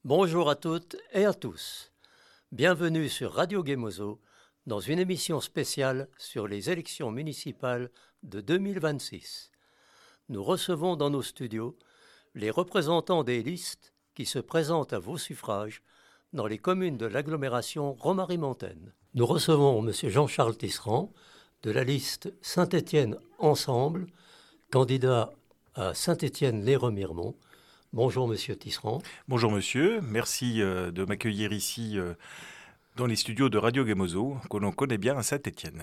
Bonjour à toutes et à tous. Bienvenue sur Radio Gemozo dans une émission spéciale sur les élections municipales de 2026. Nous recevons dans nos studios les représentants des listes qui se présentent à vos suffrages dans les communes de l'agglomération Romary-Montaine. Nous recevons M. Jean-Charles Tisserand de la liste Saint-Étienne Ensemble, candidat à Saint-Étienne-les-Remiremont. Bonjour Monsieur Tisserand. Bonjour monsieur, merci de m'accueillir ici dans les studios de Radio Gemozo, que l'on connaît bien à Saint-Étienne.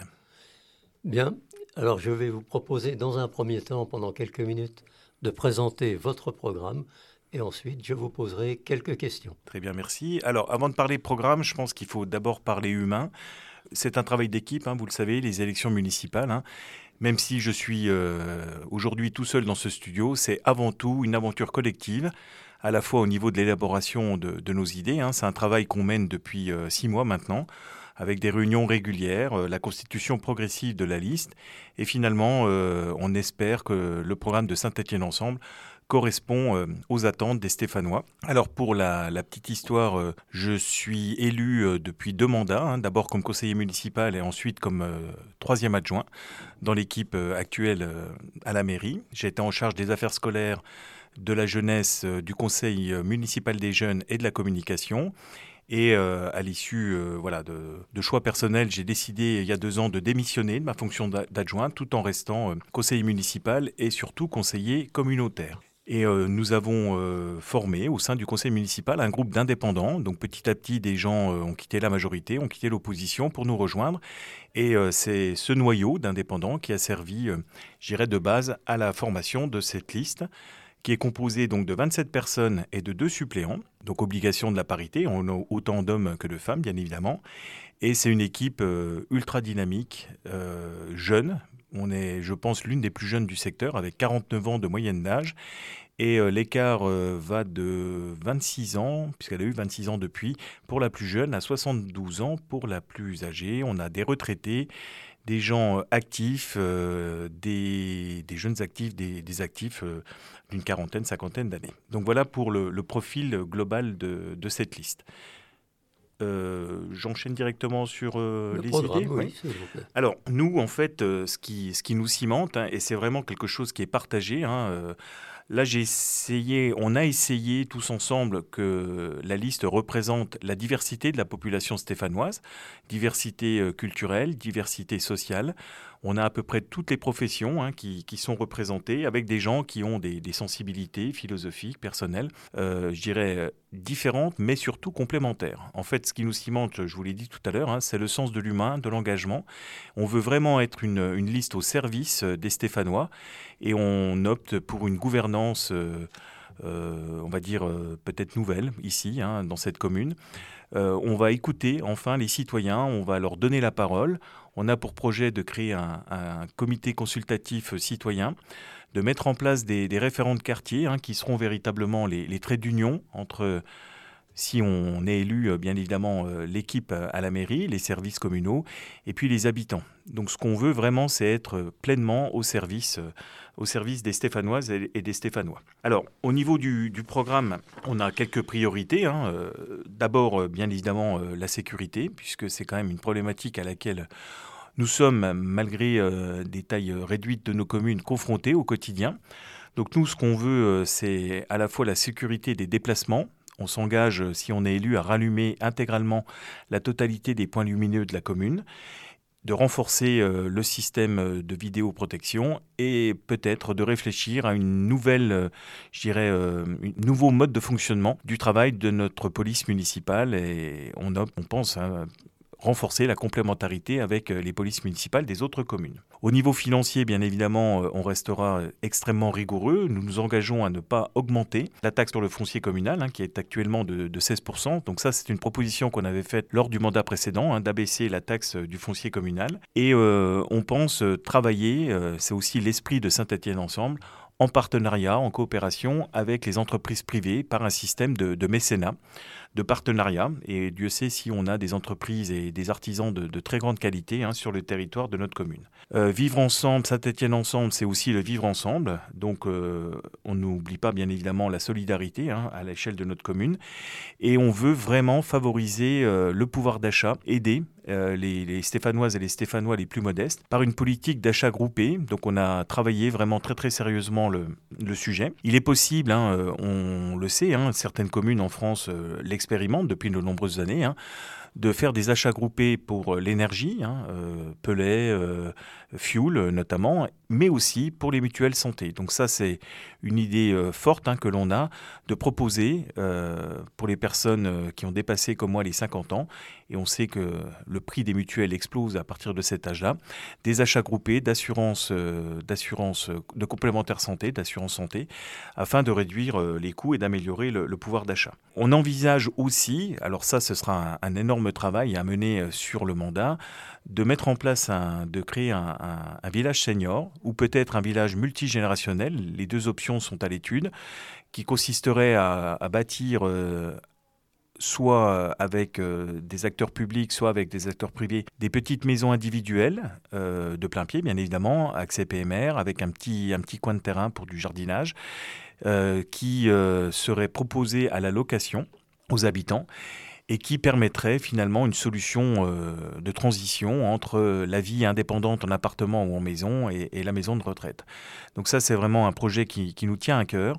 Bien, alors je vais vous proposer dans un premier temps, pendant quelques minutes, de présenter votre programme et ensuite je vous poserai quelques questions. Très bien, merci. Alors avant de parler programme, je pense qu'il faut d'abord parler humain. C'est un travail d'équipe, vous le savez, les élections municipales. Même si je suis aujourd'hui tout seul dans ce studio, c'est avant tout une aventure collective, à la fois au niveau de l'élaboration de nos idées. C'est un travail qu'on mène depuis 6 mois maintenant, avec des réunions régulières, la constitution progressive de la liste. Et finalement, on espère que le programme de Saint-Étienne Ensemble correspond aux attentes des Stéphanois. Alors pour la petite histoire, je suis élu depuis 2 mandats, d'abord comme conseiller municipal et ensuite comme 3e adjoint dans l'équipe actuelle à la mairie. J'ai été en charge des affaires scolaires, de la jeunesse, du conseil municipal des jeunes et de la communication. Et à l'issue de choix personnels, j'ai décidé il y a 2 ans de démissionner de ma fonction d'adjoint tout en restant conseiller municipal et surtout conseiller communautaire. Et nous avons formé au sein du conseil municipal un groupe d'indépendants. Donc petit à petit, des gens ont quitté la majorité, ont quitté l'opposition pour nous rejoindre. Et c'est ce noyau d'indépendants qui a servi, de base à la formation de cette liste, qui est composée donc de 27 personnes et de 2 suppléants. Donc obligation de la parité, on a autant d'hommes que de femmes, bien évidemment. Et c'est une équipe ultra dynamique, jeune. On est, je pense, l'une des plus jeunes du secteur, avec 49 ans de moyenne d'âge. Et l'écart va de 26 ans, puisqu'elle a eu 26 ans depuis, pour la plus jeune, à 72 ans pour la plus âgée. On a des retraités, des gens actifs, des jeunes actifs, des actifs d'une quarantaine, cinquantaine d'années. Donc voilà pour le profil global de cette liste. J'enchaîne directement sur les idées. Oui, s'il vous plaît. Alors, nous, en fait, ce qui nous cimente, et c'est vraiment quelque chose qui est partagé, là, on a essayé tous ensemble que la liste représente la diversité de la population stéphanoise, diversité culturelle, diversité sociale. On a à peu près toutes les professions qui sont représentées, avec des gens qui ont des sensibilités philosophiques, personnelles, différentes, mais surtout complémentaires. En fait, ce qui nous cimente, je vous l'ai dit tout à l'heure, c'est le sens de l'humain, de l'engagement. On veut vraiment être une liste au service des Stéphanois et on opte pour une gouvernance, on va dire, peut-être nouvelle ici, dans cette commune. On va écouter enfin les citoyens, on va leur donner la parole. On a pour projet de créer un comité consultatif citoyen, de mettre en place des référents de quartier qui seront véritablement les traits d'union entre, si on est élu, bien évidemment, l'équipe à la mairie, les services communaux, et puis les habitants. Donc ce qu'on veut vraiment, c'est être pleinement au service des Stéphanoises et des Stéphanois. Alors, au niveau du programme, on a quelques priorités. D'abord, bien évidemment, la sécurité, puisque c'est quand même une problématique à laquelle nous sommes, malgré des tailles réduites de nos communes, confrontés au quotidien. Donc nous, ce qu'on veut, c'est à la fois la sécurité des déplacements. On s'engage, si on est élu, à rallumer intégralement la totalité des points lumineux de la commune, de renforcer le système de vidéoprotection et peut-être de réfléchir à une nouvelle, un nouveau mode de fonctionnement du travail de notre police municipale. Et on pense renforcer la complémentarité avec les polices municipales des autres communes. Au niveau financier, bien évidemment, on restera extrêmement rigoureux. Nous nous engageons à ne pas augmenter la taxe sur le foncier communal, qui est actuellement de 16%. Donc ça, c'est une proposition qu'on avait faite lors du mandat précédent, d'abaisser la taxe du foncier communal. Et on pense travailler, c'est aussi l'esprit de Saint-Étienne Ensemble, en partenariat, en coopération avec les entreprises privées par un système de mécénat, de partenariat. Et Dieu sait si on a des entreprises et des artisans de très grande qualité sur le territoire de notre commune. Vivre ensemble, Saint-Étienne ensemble, c'est aussi le vivre ensemble. Donc on n'oublie pas bien évidemment la solidarité à l'échelle de notre commune. Et on veut vraiment favoriser le pouvoir d'achat, aider les Stéphanoises et les Stéphanois les plus modestes par une politique d'achat groupé. Donc on a travaillé vraiment très très sérieusement le sujet. Il est possible, on le sait, certaines communes en France l'expérimentent depuis de nombreuses années, de faire des achats groupés pour l'énergie, pellets, fuel notamment, mais aussi pour les mutuelles santé. Donc ça, c'est une idée forte que l'on a de proposer pour les personnes qui ont dépassé comme moi les 50 ans, et on sait que le prix des mutuelles explose à partir de cet âge-là, des achats groupés d'assurance de complémentaire santé, d'assurance santé, afin de réduire les coûts et d'améliorer le pouvoir d'achat. On envisage aussi, alors ça ce sera un énorme travail à mener sur le mandat, de mettre en place, de créer un village senior ou peut-être un village multigénérationnel, les deux options sont à l'étude, qui consisterait à bâtir soit avec des acteurs publics, soit avec des acteurs privés, des petites maisons individuelles de plein pied, bien évidemment, accès PMR, avec un petit coin de terrain pour du jardinage, qui serait proposé à la location aux habitants et qui permettrait finalement une solution de transition entre la vie indépendante en appartement ou en maison et la maison de retraite. Donc ça, c'est vraiment un projet qui nous tient à cœur.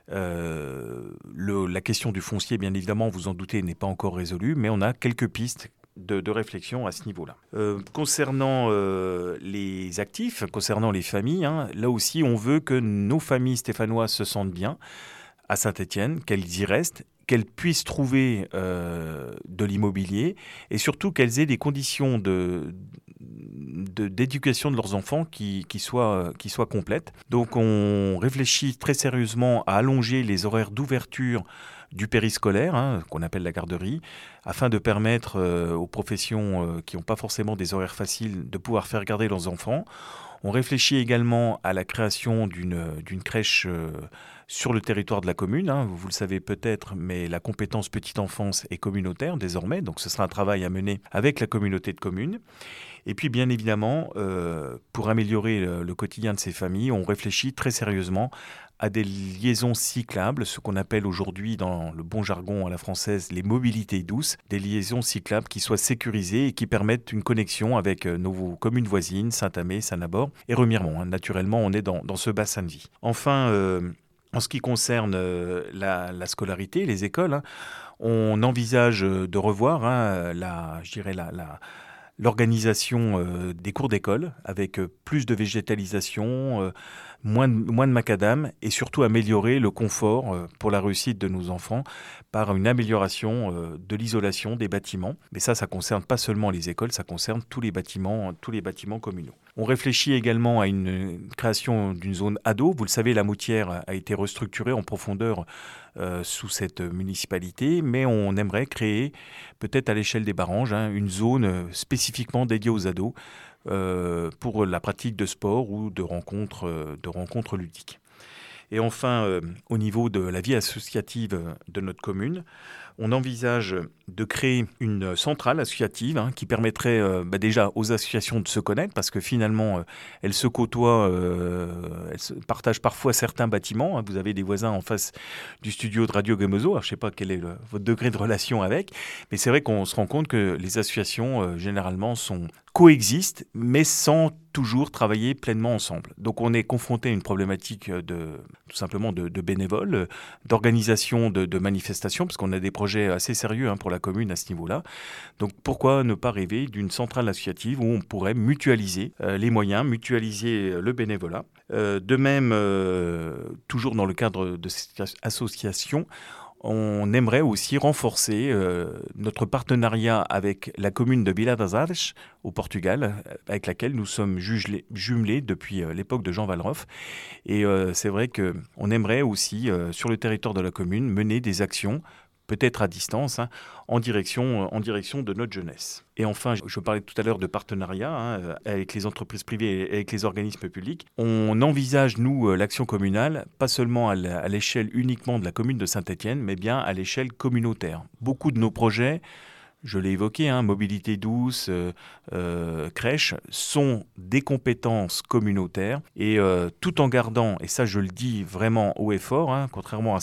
La question du foncier, bien évidemment, vous en doutez, n'est pas encore résolue, mais on a quelques pistes de réflexion à ce niveau-là. Concernant les actifs, concernant les familles, là aussi, on veut que nos familles stéphanoises se sentent bien à Saint-Étienne, qu'elles y restent, qu'elles puissent trouver de l'immobilier et surtout qu'elles aient des conditions d'éducation de leurs enfants qui soient complètes. Donc on réfléchit très sérieusement à allonger les horaires d'ouverture du périscolaire, qu'on appelle la garderie, afin de permettre aux professions qui n'ont pas forcément des horaires faciles de pouvoir faire garder leurs enfants. On réfléchit également à la création d'une crèche sur le territoire de la commune. Vous le savez peut-être, mais la compétence petite enfance est communautaire désormais, donc ce sera un travail à mener avec la communauté de communes. Et puis bien évidemment, pour améliorer le quotidien de ces familles, on réfléchit très sérieusement à des liaisons cyclables, ce qu'on appelle aujourd'hui dans le bon jargon à la française les mobilités douces, des liaisons cyclables qui soient sécurisées et qui permettent une connexion avec nos communes voisines, Saint-Amé, Saint-Nabord et Remiremont. Naturellement, on est dans ce bassin de vie. Enfin, en ce qui concerne la scolarité, les écoles, on envisage de revoir l'organisation des cours d'école avec plus de végétalisation, moins de macadam et surtout améliorer le confort pour la réussite de nos enfants par une amélioration de l'isolation des bâtiments. Mais ça concerne pas seulement les écoles, ça concerne tous les bâtiments communaux. On réfléchit également à une création d'une zone ado. Vous le savez, la Moutière a été restructurée en profondeur sous cette municipalité, mais on aimerait créer, peut-être à l'échelle des Baranges, une zone spécifiquement dédiée aux ados pour la pratique de sport ou de rencontres ludiques. Et enfin, au niveau de la vie associative de notre commune, on envisage de créer une centrale associative qui permettrait déjà aux associations de se connaître parce que finalement, elles se côtoient, elles se partagent parfois certains bâtiments. Vous avez des voisins en face du studio de Radio Gemozo. Alors, je ne sais pas quel est votre degré de relation avec, mais c'est vrai qu'on se rend compte que les associations, généralement, coexistent, mais sans toujours travailler pleinement ensemble. Donc on est confronté à une problématique tout simplement de bénévoles, d'organisation de manifestations, parce qu'on a des projets assez sérieux pour la commune à ce niveau-là. Donc pourquoi ne pas rêver d'une centrale associative où on pourrait mutualiser les moyens, mutualiser le bénévolat. De même, toujours dans le cadre de cette association, on aimerait aussi renforcer notre partenariat avec la commune de Vila das Artes, au Portugal, avec laquelle nous sommes jumelés depuis l'époque de Jean Walroff. Et c'est vrai qu'on aimerait aussi, sur le territoire de la commune, mener des actions peut-être à distance, en direction de notre jeunesse. Et enfin, je parlais tout à l'heure de partenariat avec les entreprises privées et avec les organismes publics. On envisage, nous, l'action communale, pas seulement à l'échelle uniquement de la commune de Saint-Étienne, mais bien à l'échelle communautaire. Beaucoup de nos projets, je l'ai évoqué, mobilité douce, crèche, sont des compétences communautaires et tout en gardant, et ça je le dis vraiment haut et fort, contrairement à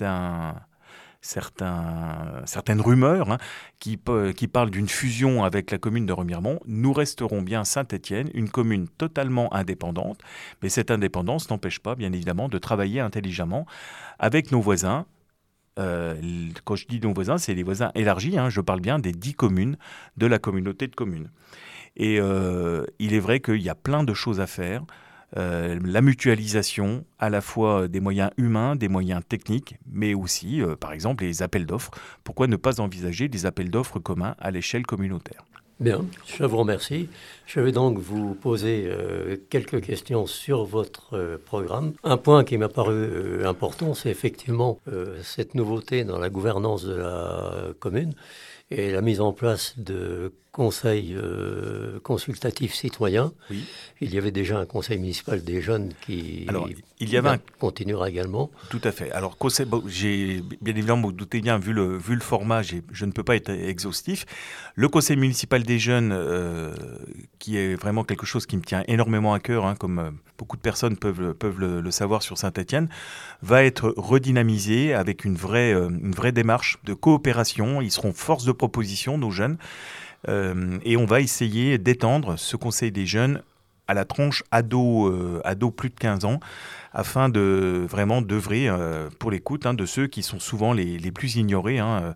certaines rumeurs qui parlent d'une fusion avec la commune de Remiremont, nous resterons bien Saint-Étienne, une commune totalement indépendante, mais cette indépendance n'empêche pas, bien évidemment, de travailler intelligemment avec nos voisins. Quand je dis nos voisins, c'est les voisins élargis, je parle bien des 10 communes de la communauté de communes. Et il est vrai qu'il y a plein de choses à faire. La mutualisation à la fois des moyens humains, des moyens techniques, mais aussi, par exemple, les appels d'offres. Pourquoi ne pas envisager des appels d'offres communs à l'échelle communautaire ? Bien, je vous remercie. Je vais donc vous poser quelques questions sur votre programme. Un point qui m'a paru important, c'est effectivement cette nouveauté dans la gouvernance de la commune et la mise en place de conseils consultatifs citoyens. Oui. Il y avait déjà un conseil municipal des jeunes qui continuera également. Tout à fait. Alors, j'ai bien évidemment, vous doutez bien, vu le format, je ne peux pas être exhaustif. Le conseil municipal des jeunes, qui est vraiment quelque chose qui me tient énormément à cœur, comme beaucoup de personnes peuvent le savoir sur Saint-Étienne, va être redynamisé avec une vraie démarche de coopération. Ils seront force de proposition, nos jeunes. Et on va essayer d'étendre ce conseil des jeunes à la tranche ado plus de 15 ans, afin de vraiment d'œuvrer pour l'écoute de ceux qui sont souvent les plus ignorés, à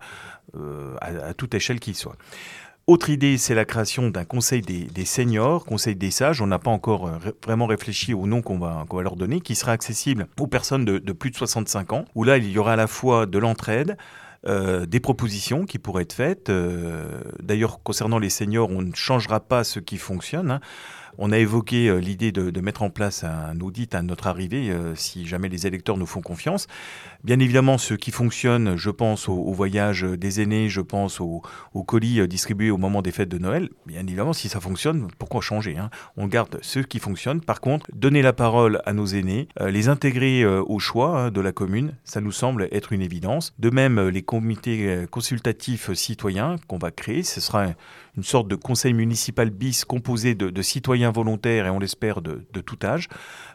toute échelle qu'ils soient. Autre idée, c'est la création d'un conseil des seniors, conseil des sages. On n'a pas encore vraiment réfléchi au nom qu'on va leur donner, qui sera accessible aux personnes de plus de 65 ans, où là, il y aura à la fois de l'entraide, des propositions qui pourraient être faites. D'ailleurs, concernant les seniors, on ne changera pas ce qui fonctionne. On a évoqué l'idée de mettre en place un audit à notre arrivée, si jamais les électeurs nous font confiance. Bien évidemment, ce qui fonctionne, je pense au voyage des aînés, je pense aux colis distribués au moment des fêtes de Noël. Bien évidemment, si ça fonctionne, pourquoi changer ? On garde ce qui fonctionne. Par contre, donner la parole à nos aînés, les intégrer au choix de la commune, ça nous semble être une évidence. De même, les comités consultatifs citoyens qu'on va créer, ce sera une sorte de conseil municipal bis composé de citoyens volontaires et on l'espère de tout âge.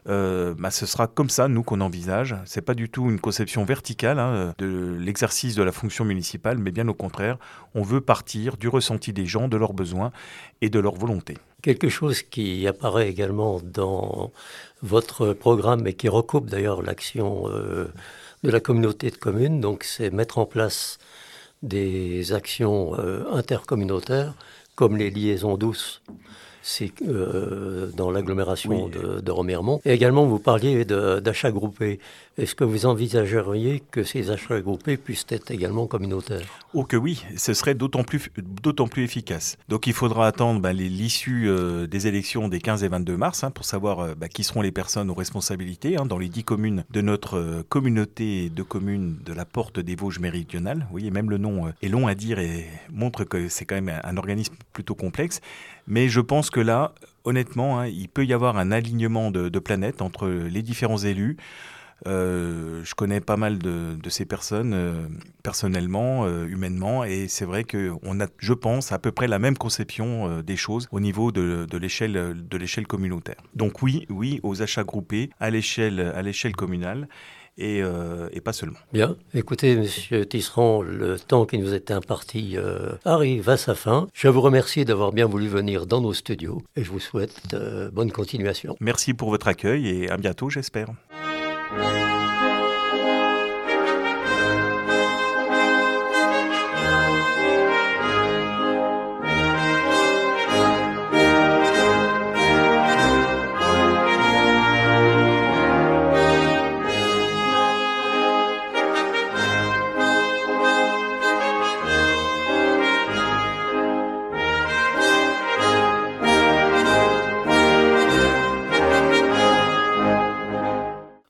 Ce sera comme ça, nous, qu'on envisage. C'est pas du tout une conception verticale de l'exercice de la fonction municipale, mais bien au contraire, on veut partir du ressenti des gens, de leurs besoins et de leur volonté. Quelque chose qui apparaît également dans votre programme et qui recoupe d'ailleurs l'action de la communauté de communes, donc c'est mettre en place des actions intercommunautaires comme les liaisons douces. C'est dans l'agglomération de Remiremont. Et également, vous parliez d'achats groupés. Est-ce que vous envisageriez que ces achats groupés puissent être également communautaires ? Oh que oui, ce serait d'autant plus efficace. Donc il faudra attendre l'issue des élections des 15 et 22 mars pour savoir qui seront les personnes aux responsabilités dans les 10 communes de notre communauté de communes de la Porte des Vosges méridionales. Oui, et même le nom est long à dire et montre que c'est quand même un organisme plutôt complexe. Mais je pense que là, honnêtement, il peut y avoir un alignement de planètes entre les différents élus. Je connais pas mal de ces personnes personnellement, humainement, et c'est vrai qu'on a, je pense, à peu près la même conception des choses au niveau de l'échelle communautaire. Donc oui aux achats groupés à l'échelle communale. Et pas seulement. Bien. Écoutez, Monsieur Tisserand, le temps qui nous était imparti arrive à sa fin. Je vous remercie d'avoir bien voulu venir dans nos studios et je vous souhaite bonne continuation. Merci pour votre accueil et à bientôt, j'espère.